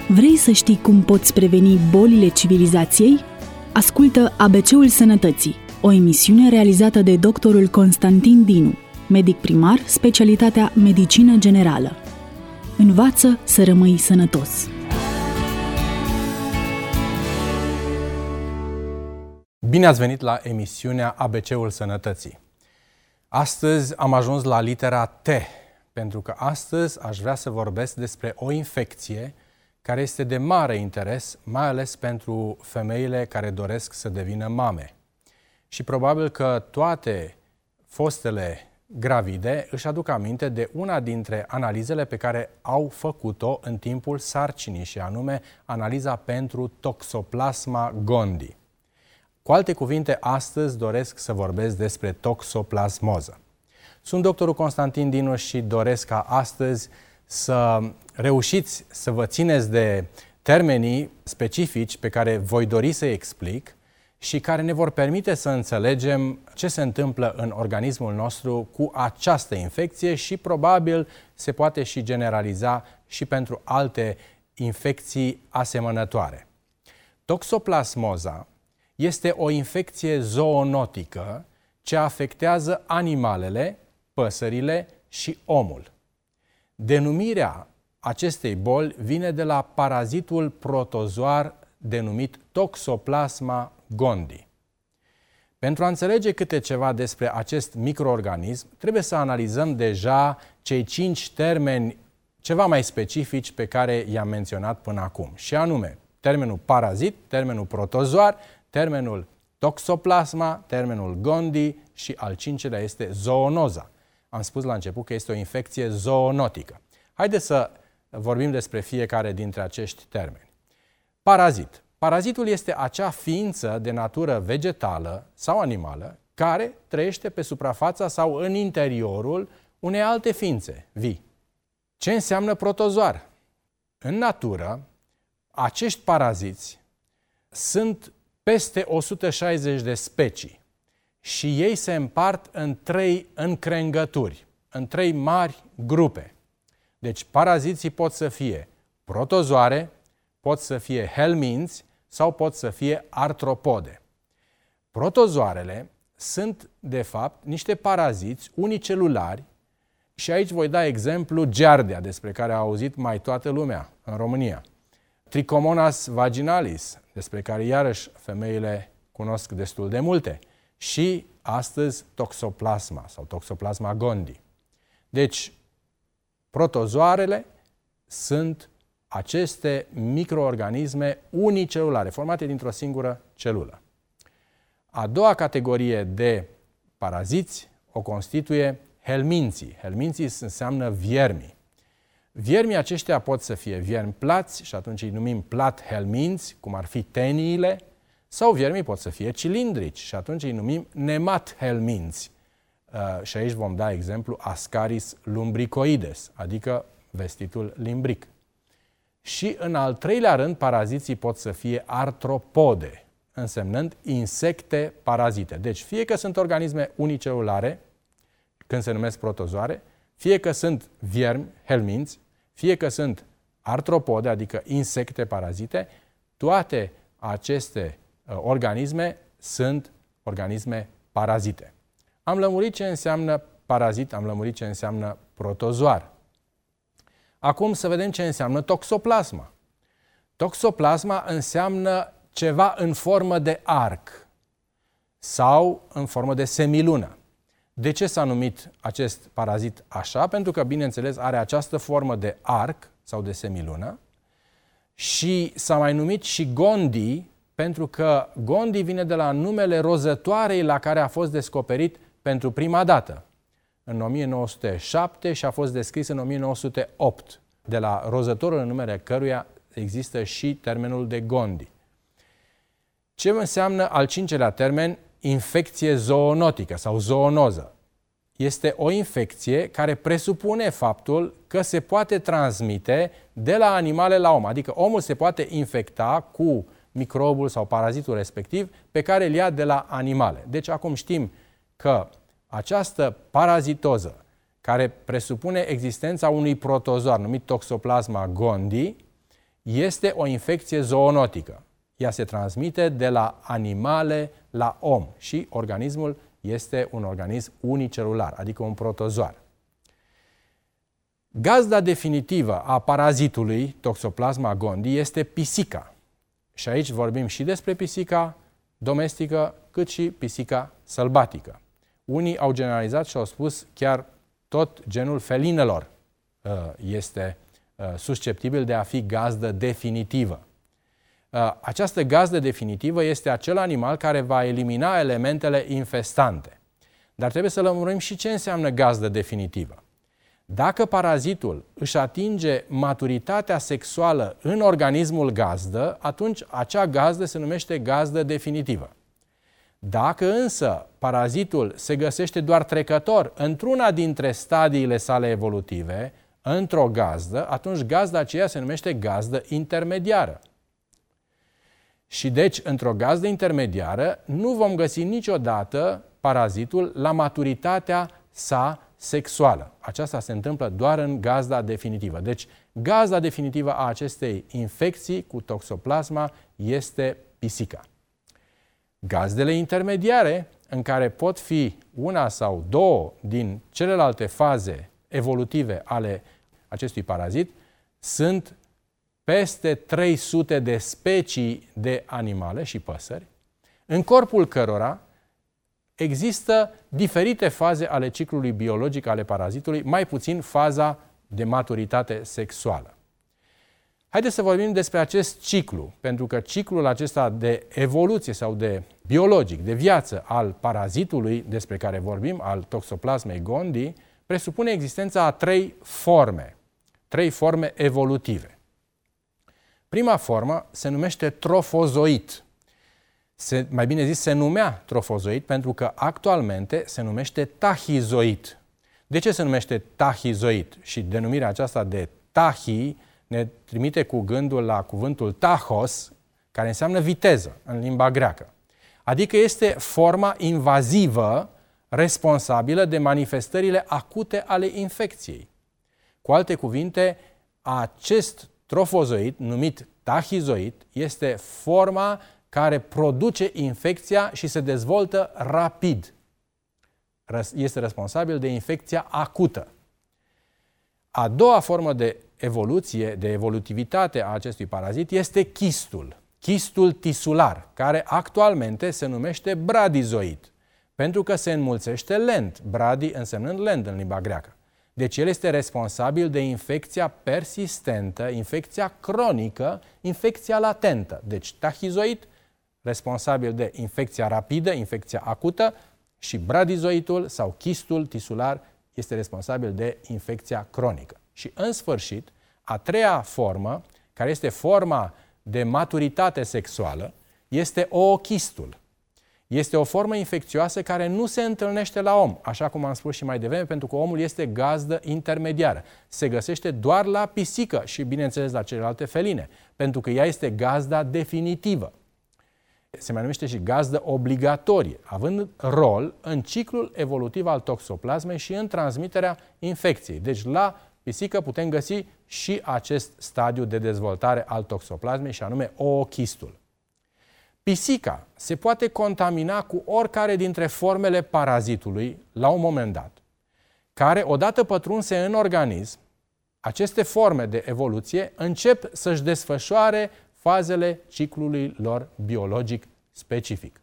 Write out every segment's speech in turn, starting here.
Vrei să știi cum poți preveni bolile civilizației? Ascultă ABC-ul Sănătății, o emisiune realizată de doctorul Constantin Dinu, medic primar, specialitatea Medicină Generală. Învață să rămâi sănătos! Bine ați venit la emisiunea ABC-ul Sănătății. Astăzi am ajuns la litera T, pentru că astăzi aș vrea să vorbesc despre o infecție care este de mare interes, mai ales pentru femeile care doresc să devină mame. Și probabil că toate fostele gravide își aduc aminte de una dintre analizele pe care au făcut-o în timpul sarcinii, și anume analiza pentru Toxoplasma gondii. Cu alte cuvinte, astăzi doresc să vorbesc despre toxoplasmoză. Sunt doctorul Constantin Dinu și doresc ca astăzi să reușiți să vă țineți de termenii specifici pe care voi dori să explic și care ne vor permite să înțelegem ce se întâmplă în organismul nostru cu această infecție și probabil se poate și generaliza și pentru alte infecții asemănătoare. Toxoplasmoza este o infecție zoonotică ce afectează animalele, păsările și omul. Denumirea acestei boli vine de la parazitul protozoar denumit Toxoplasma gondii. Pentru a înțelege câte ceva despre acest microorganism, trebuie să analizăm deja cei 5 termeni ceva mai specifici pe care i-am menționat până acum, și anume termenul parazit, termenul protozoar, termenul toxoplasma, termenul gondii și al 5-lea este zoonoza. Am spus la început că este o infecție zoonotică. Haideți să vorbim despre fiecare dintre acești termeni. Parazit. Parazitul este acea ființă de natură vegetală sau animală care trăiește pe suprafața sau în interiorul unei alte ființe vii. Ce înseamnă protozoar? În natură, acești paraziți sunt peste 160 de specii și ei se împart în 3 încrengături, în 3 mari grupe. Deci paraziții pot să fie protozoare, pot să fie helminți sau pot să fie artropode. Protozoarele sunt, de fapt, niște paraziți unicelulari și aici voi da exemplu giardea, despre care a auzit mai toată lumea în România. Trichomonas vaginalis, despre care iarăși femeile cunosc destul de multe, și astăzi toxoplasma sau Toxoplasma gondii. Deci, protozoarele sunt aceste microorganisme unicelulare, formate dintr-o singură celulă. A doua categorie de paraziți o constituie helminții. Helminții înseamnă viermi. Viermii aceștia pot să fie viermi plați și atunci îi numim plat-helminți, cum ar fi teniile, sau viermii pot să fie cilindrici și atunci îi numim nemat-helminți. Și aici vom da exemplu Ascaris lumbricoides, adică vestitul limbric. Și în al 3-lea rând, paraziții pot să fie artropode, însemnând insecte parazite. Deci fie că sunt organisme unicelulare, când se numesc protozoare, fie că sunt viermi, helminți, fie că sunt artropode, adică insecte parazite, toate aceste organisme sunt organisme parazite. Am lămurit ce înseamnă parazit, am lămurit ce înseamnă protozoar. Acum să vedem ce înseamnă toxoplasma. Toxoplasma înseamnă ceva în formă de arc sau în formă de semilună. De ce s-a numit acest parazit așa? Pentru că, bineînțeles, are această formă de arc sau de semilună și s-a mai numit și gondii, pentru că gondii vine de la numele rozătoarei la care a fost descoperit pentru prima dată, în 1907 și a fost descris în 1908, de la rozătorul în numele căruia există și termenul de gondi. Ce înseamnă al 5-lea termen? Infecție zoonotică sau zoonoză. Este o infecție care presupune faptul că se poate transmite de la animale la om, adică omul se poate infecta cu microbul sau parazitul respectiv pe care îl ia de la animale. Deci acum știm că această parazitoză, care presupune existența unui protozoar numit Toxoplasma gondii, este o infecție zoonotică. Ea se transmite de la animale la om și organismul este un organism unicelular, adică un protozoar. Gazda definitivă a parazitului Toxoplasma gondii este pisica. Și aici vorbim și despre pisica domestică, cât și pisica sălbatică. Unii au generalizat și au spus chiar tot genul felinelor este susceptibil de a fi gazdă definitivă. Această gazdă definitivă este acel animal care va elimina elementele infestante. Dar trebuie să lămurim și ce înseamnă gazdă definitivă. Dacă parazitul își atinge maturitatea sexuală în organismul gazdă, atunci acea gazdă se numește gazdă definitivă. Dacă însă parazitul se găsește doar trecător într-una dintre stadiile sale evolutive, într-o gazdă, atunci gazda aceea se numește gazdă intermediară. Și deci, într-o gazdă intermediară, nu vom găsi niciodată parazitul la maturitatea sa sexuală. Aceasta se întâmplă doar în gazda definitivă. Deci, gazda definitivă a acestei infecții cu toxoplasma este pisica. Gazdele intermediare, în care pot fi una sau două din celelalte faze evolutive ale acestui parazit, sunt peste 300 de specii de animale și păsări, în corpul cărora există diferite faze ale ciclului biologic ale parazitului, mai puțin faza de maturitate sexuală. Haideți să vorbim despre acest ciclu, pentru că ciclul acesta de evoluție sau de biologic, de viață al parazitului despre care vorbim, al Toxoplasmei gondii, presupune existența a trei forme evolutive. Prima formă se numește trofozoit. Mai bine zis, se numea trofozoit pentru că actualmente se numește tahizoit. De ce se numește tahizoit? Și denumirea aceasta de tahi ne trimite cu gândul la cuvântul tachos, care înseamnă viteză în limba greacă. Adică este forma invazivă responsabilă de manifestările acute ale infecției. Cu alte cuvinte, acest trofozoit, numit tahizoit, este forma care produce infecția și se dezvoltă rapid. Este responsabil de infecția acută. A doua formă de evoluție, de evolutivitate a acestui parazit este chistul tisular, care actualmente se numește bradizoid, pentru că se înmulțește lent, bradi însemnând lent în limba greacă. Deci el este responsabil de infecția persistentă, infecția cronică, infecția latentă. Deci tahizoid, responsabil de infecția rapidă, infecția acută, și bradizoitul sau chistul tisular este responsabil de infecția cronică. Și în sfârșit, a treia formă, care este forma de maturitate sexuală, este oochistul. Este o formă infecțioasă care nu se întâlnește la om, așa cum am spus și mai devreme, pentru că omul este gazdă intermediară. Se găsește doar la pisică și, bineînțeles, la celelalte feline, pentru că ea este gazda definitivă. Se mai numește și gazdă obligatorie, având rol în ciclul evolutiv al toxoplasmei și în transmiterea infecției. Deci la pisică putem găsi și acest stadiu de dezvoltare al toxoplasmei, și anume oochistul. Pisica se poate contamina cu oricare dintre formele parazitului la un moment dat, care, odată pătrunse în organism, aceste forme de evoluție încep să-și desfășoare fazele ciclului lor biologic specific.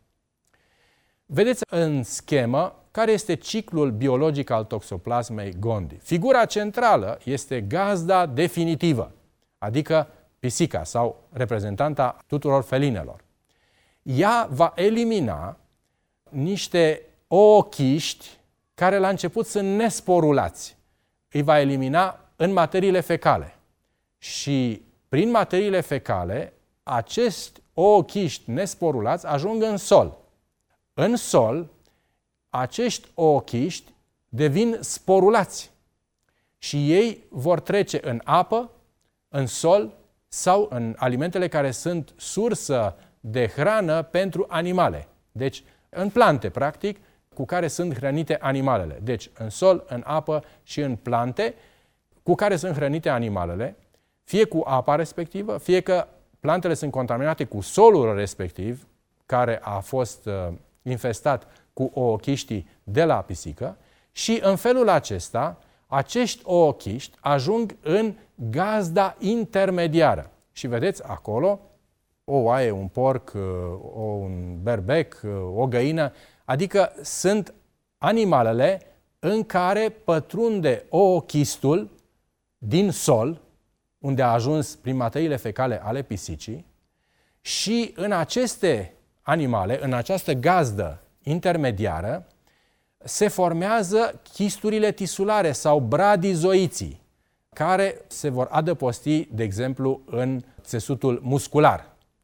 Vedeți în schemă care este ciclul biologic al Toxoplasmei gondii. Figura centrală este gazda definitivă, adică pisica sau reprezentanta tuturor felinelor. Ea va elimina niște oochiști care la început sunt nesporulați. Îi va elimina în materiile fecale. Și prin materiile fecale, acești oochiști nesporulați ajung în sol. În sol, acești oochiști devin sporulați și ei vor trece în apă, în sol sau în alimentele care sunt sursă de hrană pentru animale. Deci, în plante, practic, cu care sunt hrănite animalele. Deci, în sol, în apă și în plante cu care sunt hrănite animalele, fie cu apa respectivă, fie că plantele sunt contaminate cu solul respectiv, care a fost infestat cu oochiștii de la pisică, și în felul acesta, acești oochiști ajung în gazda intermediară. Și vedeți acolo o oaie, un porc, un berbec, o găină, adică sunt animalele în care pătrunde oochistul din sol, unde a ajuns prin materiile fecale ale pisicii, și în aceste animale, în această gazdă intermediară, se formează chisturile tisulare sau bradizoiții, care se vor adăposti, de exemplu, în țesutul muscular.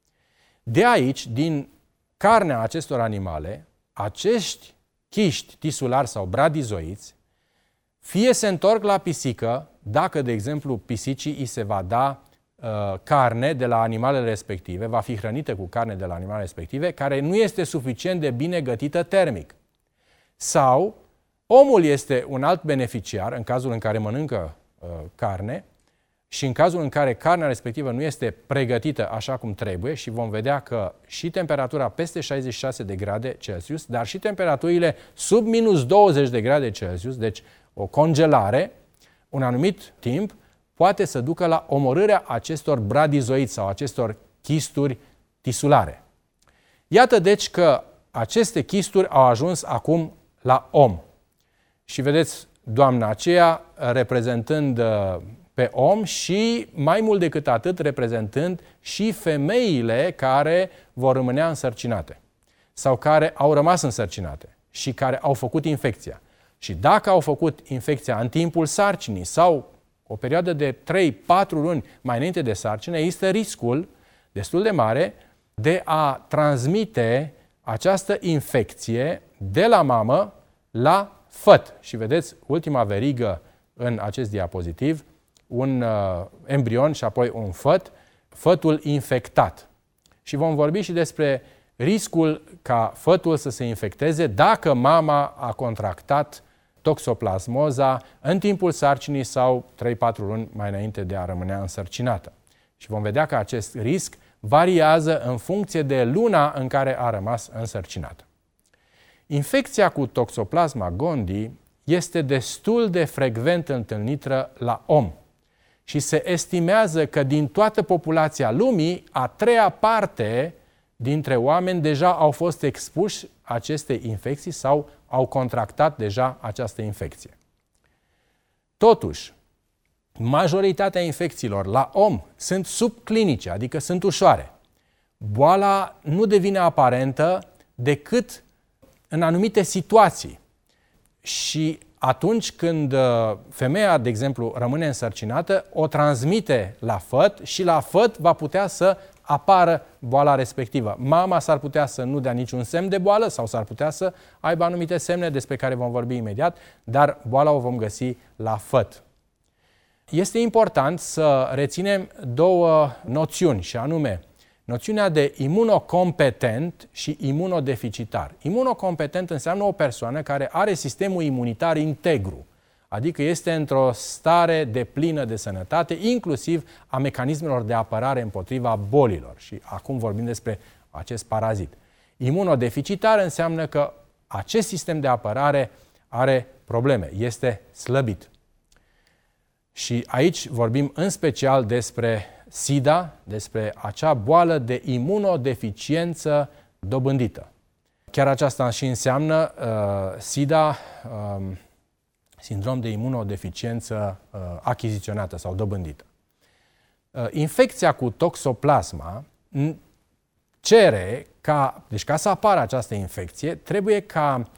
De aici, din carnea acestor animale, acești chiști tisulari sau bradizoiți fie se întorc la pisică, dacă, de exemplu, pisicii îi se va da carne de la animalele respective, va fi hrănită cu carne de la animalele respective, care nu este suficient de bine gătită termic. Sau omul este un alt beneficiar în cazul în care mănâncă carne și în cazul în care carnea respectivă nu este pregătită așa cum trebuie, și vom vedea că și temperatura peste 66 de grade Celsius, dar și temperaturile sub minus 20 de grade Celsius, deci o congelare, un anumit timp, poate să ducă la omorârea acestor bradizoiți sau acestor chisturi tisulare. Iată deci că aceste chisturi au ajuns acum la om. Și vedeți doamna aceea reprezentând pe om și, mai mult decât atât, reprezentând și femeile care vor rămânea însărcinate sau care au rămas însărcinate și care au făcut infecția. Și dacă au făcut infecția în timpul sarcinii sau o perioadă de 3-4 luni mai înainte de sarcină, există riscul destul de mare de a transmite această infecție de la mamă la făt. Și vedeți ultima verigă în acest diapozitiv, un embrion și apoi un făt, fătul infectat. Și vom vorbi și despre riscul ca fătul să se infecteze dacă mama a contractat toxoplasmoza în timpul sarcinii sau 3-4 luni mai înainte de a rămâne însărcinată. Și vom vedea că acest risc variază în funcție de luna în care a rămas însărcinată. Infecția cu Toxoplasma gondii este destul de frecvent întâlnită la om și se estimează că din toată populația lumii, a treia parte dintre oameni deja au fost expuși acestei infecții sau au contractat deja această infecție. Totuși, majoritatea infecțiilor la om sunt subclinice, adică sunt ușoare. Boala nu devine aparentă decât în anumite situații. Și atunci când femeia, de exemplu, rămâne însărcinată, o transmite la făt și la făt va putea să apară boala respectivă. Mama s-ar putea să nu dea niciun semn de boală sau s-ar putea să aibă anumite semne despre care vom vorbi imediat, dar boala o vom găsi la făt. Este important să reținem două noțiuni, și anume noțiunea de imunocompetent și imunodeficitar. Imunocompetent înseamnă o persoană care are sistemul imunitar integru, adică este într-o stare deplină de sănătate, inclusiv a mecanismelor de apărare împotriva bolilor. Și acum vorbim despre acest parazit. Imunodeficitar înseamnă că acest sistem de apărare are probleme, este slăbit. Și aici vorbim în special despre SIDA, despre acea boală de imunodeficiență dobândită. Chiar aceasta și înseamnă SIDA, sindrom de imunodeficiență achiziționată sau dobândită. Infecția cu toxoplasma cere ca, deci ca să apară această infecție, trebuie ca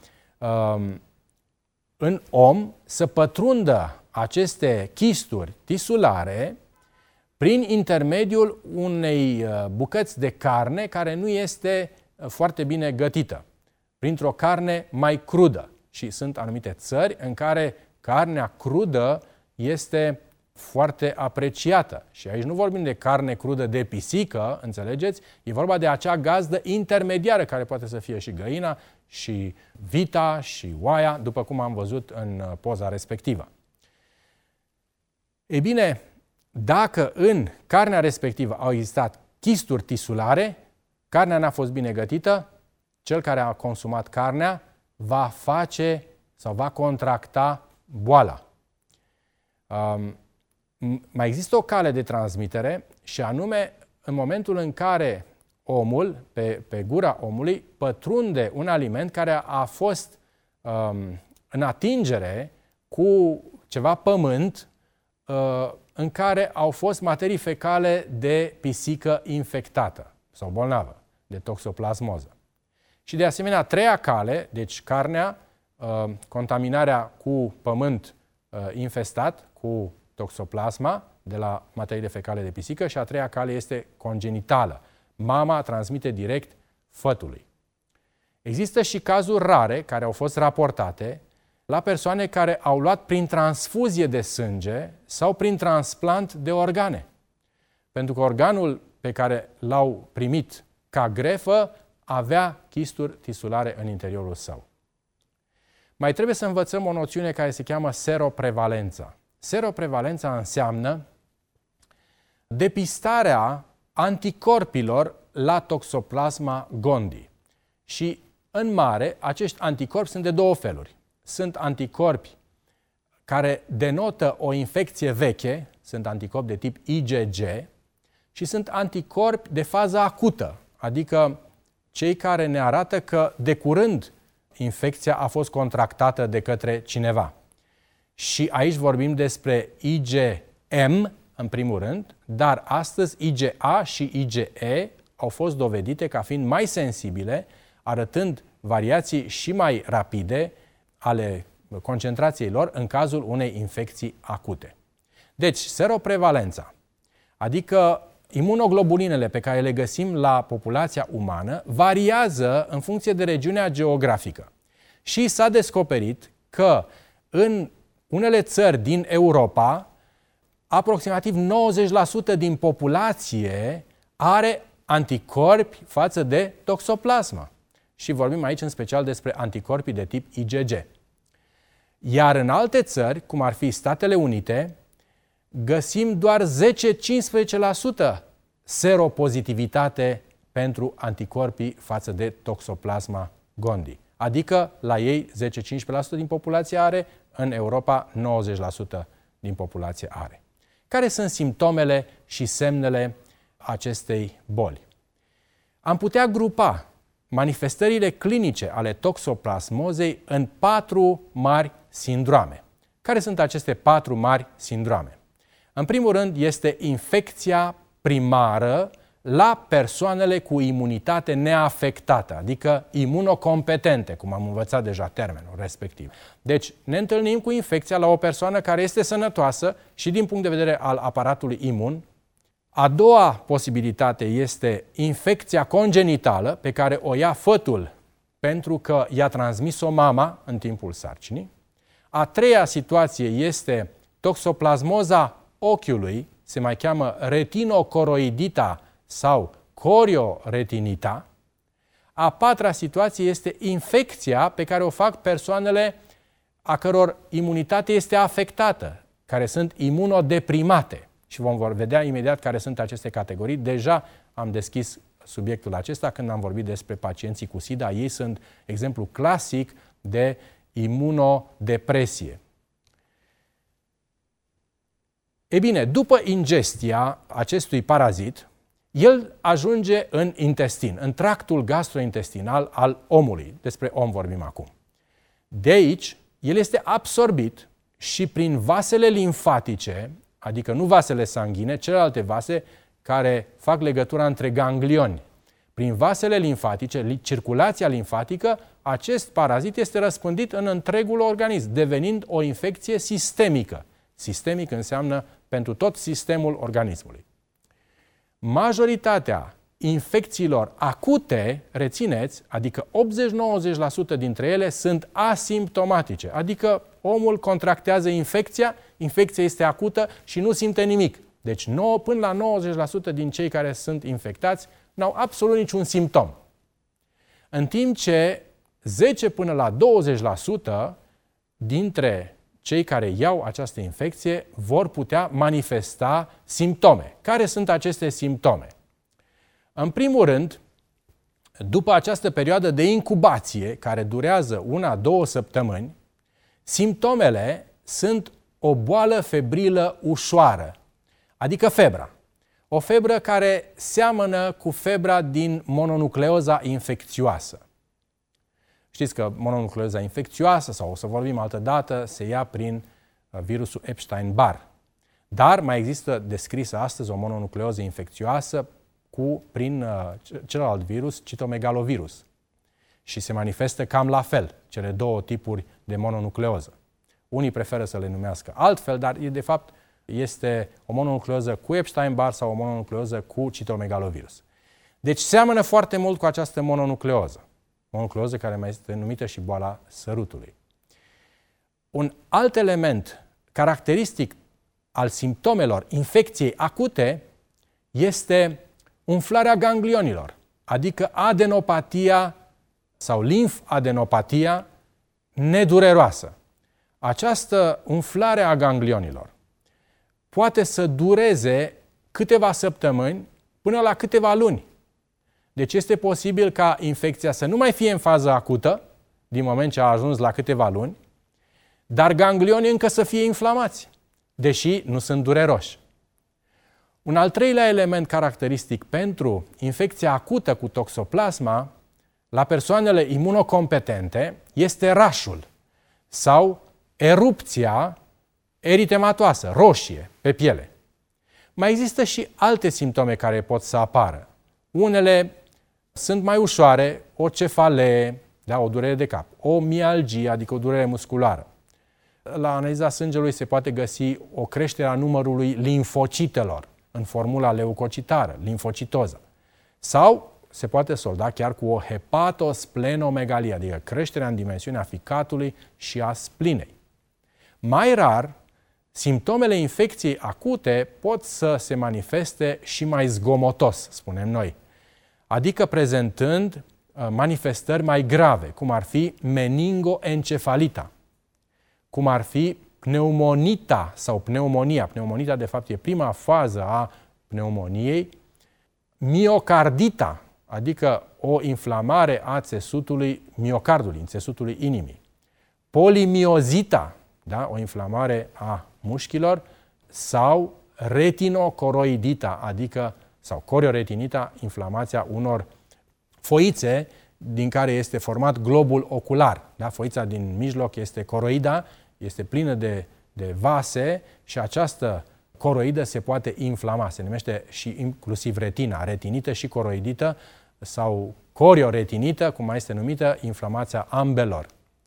în om să pătrundă aceste chisturi tisulare prin intermediul unei bucăți de carne care nu este foarte bine gătită, printr-o carne mai crudă. Și sunt anumite țări în care carnea crudă este foarte apreciată. Și aici nu vorbim de carne crudă de pisică, înțelegeți? E vorba de acea gazdă intermediară, care poate să fie și găina, și vita, și oaia, după cum am văzut în poza respectivă. Ei bine, Dacă în carnea respectivă au existat chisturi tisulare, carnea n-a fost bine gătită, cel care a consumat carnea va face sau va contracta boala. Mai există o cale de transmitere și anume în momentul în care omul, pe gura omului, pătrunde un aliment care a fost în atingere cu ceva pământ în care au fost materii fecale de pisică infectată sau bolnavă, de toxoplasmoză. Și de asemenea, a treia cale, deci carnea, contaminarea cu pământ infestat, cu toxoplasma de la materiile fecale de pisică, și a treia cale este congenitală. Mama transmite direct fătului. Există și cazuri rare care au fost raportate la persoane care au luat prin transfuzie de sânge sau prin transplant de organe. Pentru că organul pe care l-au primit ca grefă avea chisturi tisulare în interiorul său. Mai trebuie să învățăm o noțiune care se cheamă seroprevalența. Seroprevalența înseamnă depistarea anticorpilor la Toxoplasma gondii. Și în mare, acești anticorpi sunt de două feluri. Sunt anticorpi care denotă o infecție veche, sunt anticorpi de tip IgG, și sunt anticorpi de fază acută, adică cei care ne arată că de curând infecția a fost contractată de către cineva. Și aici vorbim despre IgM, în primul rând, dar astăzi IgA și IgE au fost dovedite ca fiind mai sensibile, arătând variații și mai rapide ale concentrației lor în cazul unei infecții acute. Deci, seroprevalența, adică imunoglobulinele pe care le găsim la populația umană, variază în funcție de regiunea geografică. Și s-a descoperit că în unele țări din Europa, aproximativ 90% din populație are anticorpi față de toxoplasmă. Și vorbim aici în special despre anticorpii de tip IgG. Iar în alte țări, cum ar fi Statele Unite, găsim doar 10-15% seropozitivitate pentru anticorpii față de Toxoplasma gondii. Adică la ei 10-15% din populație are, în Europa 90% din populație are. Care sunt simptomele și semnele acestei boli? Am putea grupa manifestările clinice ale toxoplasmozei în 4 mari sindroame. Care sunt aceste 4 mari sindroame? În primul rând este infecția primară la persoanele cu imunitate neafectată, adică imunocompetente, cum am învățat deja termenul respectiv. Deci ne întâlnim cu infecția la o persoană care este sănătoasă și din punct de vedere al aparatului imun. A doua posibilitate este infecția congenitală pe care o ia fătul pentru că i-a transmis-o mama în timpul sarcinii. A treia situație este toxoplasmoza ochiului, se mai cheamă retinocoroidita sau corioretinita. A patra situație este infecția pe care o fac persoanele a căror imunitate este afectată, care sunt imunodeprimate. Și vom vedea imediat care sunt aceste categorii. Deja am deschis subiectul acesta când am vorbit despre pacienții cu SIDA. Ei sunt exemplu clasic de imunodepresie. E bine, după ingestia acestui parazit, el ajunge în intestin, în tractul gastrointestinal al omului. Despre om vorbim acum. De aici, el este absorbit și prin vasele limfatice, adică nu vasele sanguine, celelalte vase care fac legătura între ganglioni. Prin vasele limfatice, circulația limfatică, acest parazit este răspândit în întregul organism, devenind o infecție sistemică. Sistemic înseamnă pentru tot sistemul organismului. Majoritatea infecțiilor acute, rețineți, adică 80-90% dintre ele sunt asimptomatice, adică omul contractează infecția, infecția este acută și nu simte nimic. Deci 9 până la 90% din cei care sunt infectați n-au absolut niciun simptom. În timp ce 10 până la 20% dintre cei care iau această infecție vor putea manifesta simptome. Care sunt aceste simptome? În primul rând, după această perioadă de incubație, care durează 1-2 săptămâni, simptomele sunt o boală febrilă ușoară, adică febra. O febră care seamănă cu febra din mononucleoza infecțioasă. Știți că mononucleoza infecțioasă, sau o să vorbim altă dată, se ia prin virusul Epstein-Barr. Dar mai există descrisă astăzi o mononucleoză infecțioasă prin celălalt virus, citomegalovirus. Și se manifestă cam la fel, cele două tipuri de mononucleoză. Unii preferă să le numească altfel, dar de fapt este o mononucleoză cu Epstein-Barr sau o mononucleoză cu citomegalovirus. Deci seamănă foarte mult cu această mononucleoză. Mononucleoză care mai este numită și boala sărutului. Un alt element caracteristic al simptomelor infecției acute este umflarea ganglionilor, adică adenopatia sau limfadenopatia nedureroasă. Această umflare a ganglionilor poate să dureze câteva săptămâni până la câteva luni. Deci este posibil ca infecția să nu mai fie în fază acută, din moment ce a ajuns la câteva luni, dar ganglionii încă să fie inflamați, deși nu sunt dureroși. Un al treilea element caracteristic pentru infecția acută cu toxoplasma la persoanele imunocompetente este rașul sau erupția eritematoasă, roșie, pe piele. Mai există și alte simptome care pot să apară. Unele sunt mai ușoare, o cefalee, o durere de cap, o mialgie, adică o durere musculară. La analiza sângelui se poate găsi o creștere a numărului limfocitelor în formula leucocitară, limfocitoză. Sau se poate solda chiar cu o hepatosplenomegalie, adică creșterea în dimensiunea ficatului și a splinei. Mai rar, simptomele infecției acute pot să se manifeste și mai zgomotos, spunem noi, adică prezentând manifestări mai grave, cum ar fi meningoencefalita, cum ar fi pneumonita sau pneumonia. Pneumonita, de fapt, e prima fază a pneumoniei. Miocardita, adică o inflamare a țesutului miocardului, în țesutului inimii. Polimiozita, o inflamare a mușchilor, sau retinocoroidita, adică, sau corioretinita, inflamația unor foițe din care este format globul ocular. Foița din mijloc este coroida, este plină de vase și această coroidă se poate inflama. Se numește și inclusiv retina, retinită și coroidită sau corioretinită, cum mai este numită, inflamația ambelor.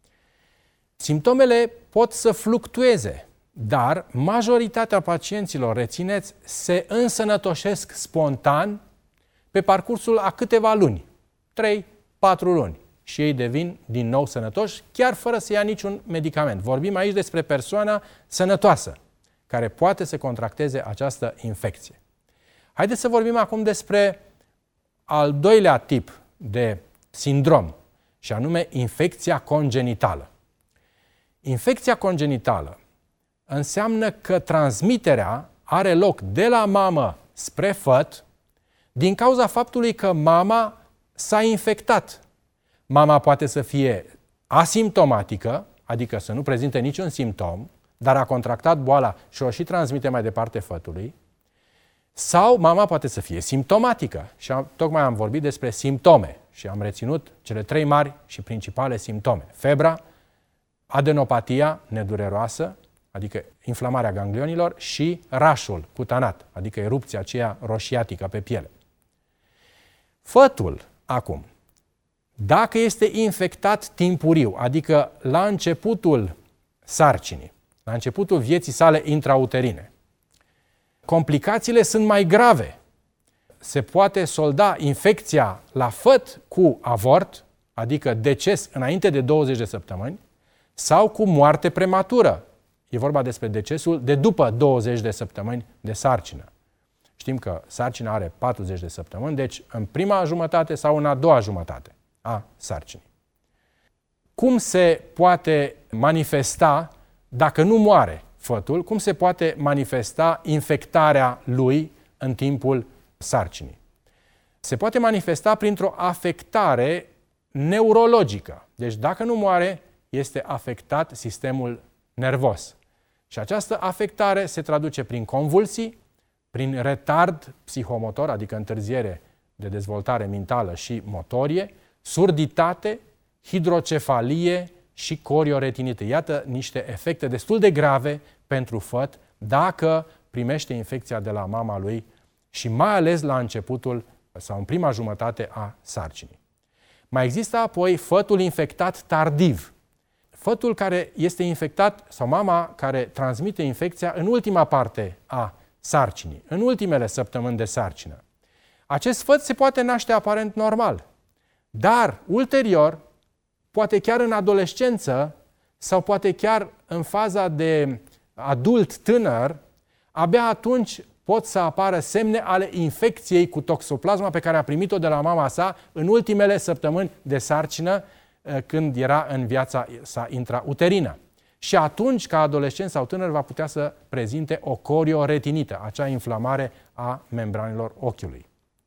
Simptomele pot să fluctueze, dar majoritatea pacienților, rețineți, se însănătoșesc spontan pe parcursul a câteva luni, 3-4 luni, și ei devin din nou sănătoși, chiar fără să ia niciun medicament. Vorbim aici despre persoana sănătoasă, care poate să contracteze această infecție. Haideți să vorbim acum despre al doilea tip de sindrom, și anume infecția congenitală. Infecția congenitală înseamnă că transmiterea are loc de la mamă spre făt din cauza faptului că mama s-a infectat. Mama poate să fie asimptomatică, adică să nu prezinte niciun simptom, dar a contractat boala și o și transmite mai departe fătului, sau mama poate să fie simptomatică. Și tocmai am vorbit despre simptome și am reținut cele 3 mari și principale simptome. Febra, adenopatia nedureroasă, adică inflamarea ganglionilor, și rașul cutanat, adică erupția aceea roșiatică pe piele. Fătul, acum, dacă este infectat timpuriu, adică la începutul sarcinii, la începutul vieții sale intrauterine, complicațiile sunt mai grave. Se poate solda infecția la făt cu avort, adică deces înainte de 20 de săptămâni, sau cu moarte prematură. E vorba despre decesul de după 20 de săptămâni de sarcină. Știm că sarcina are 40 de săptămâni, deci în prima jumătate sau în a doua jumătate a sarcinii. Cum se poate manifesta dacă nu moare fătul, cum se poate manifesta infectarea lui în timpul sarcinii? Se poate manifesta printr-o afectare neurologică. Deci dacă nu moare, este afectat sistemul nervos. Și această afectare se traduce prin convulsii, prin retard psihomotor, adică întârziere de dezvoltare mentală și motorie, surditate, hidrocefalie și corioretinită. Iată niște efecte destul de grave pentru făt dacă primește infecția de la mama lui și mai ales la începutul sau în prima jumătate a sarcinii. Mai există apoi fătul infectat tardiv. Fătul care este infectat sau mama care transmite infecția în ultima parte a sarcinii, în ultimele săptămâni de sarcină. Acest făt se poate naște aparent normal, dar ulterior, poate chiar în adolescență sau poate chiar în faza de adult tânăr, abia atunci pot să apară semne ale infecției cu toxoplasma pe care a primit-o de la mama sa în ultimele săptămâni de sarcină, când era în viața sa intrauterină. Și atunci, ca adolescent sau tânăr, va putea să prezinte o corioretinită, acea inflamare a membranelor ochiului.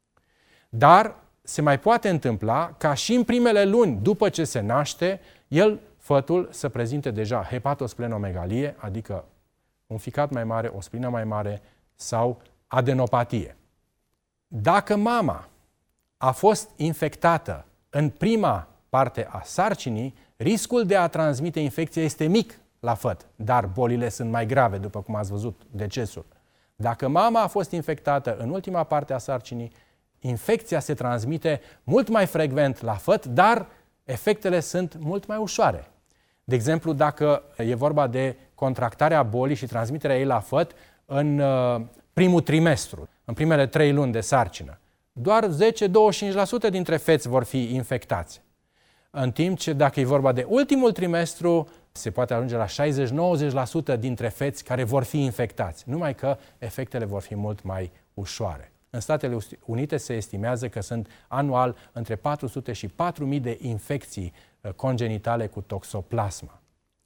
Dar se mai poate întâmpla ca și în primele luni după ce se naște, fătul să prezinte deja hepatosplenomegalie, adică un ficat mai mare, o splină mai mare sau adenopatie. Dacă mama a fost infectată în prima parte a sarcinii, riscul de a transmite infecția este mic la făt, dar bolile sunt mai grave, după cum ați văzut, decesul. Dacă mama a fost infectată în ultima parte a sarcinii, infecția se transmite mult mai frecvent la făt, dar efectele sunt mult mai ușoare. De exemplu, dacă e vorba de contractarea bolii și transmiterea ei la făt în primul trimestru, în primele 3 luni de sarcină, doar 10-25% dintre feți vor fi infectați. În timp ce dacă e vorba de ultimul trimestru, se poate ajunge la 60-90% dintre feți care vor fi infectați, numai că efectele vor fi mult mai ușoare. În Statele Unite se estimează că sunt anual între 400 și 4.000 de infecții congenitale cu toxoplasma.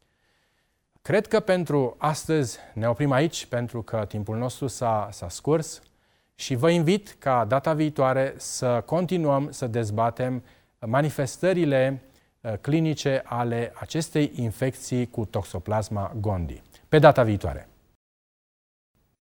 Cred că pentru astăzi ne oprim aici, pentru că timpul nostru s-a scurs și vă invit ca data viitoare să continuăm să dezbatem manifestările clinice ale acestei infecții cu Toxoplasma gondii. Pe data viitoare!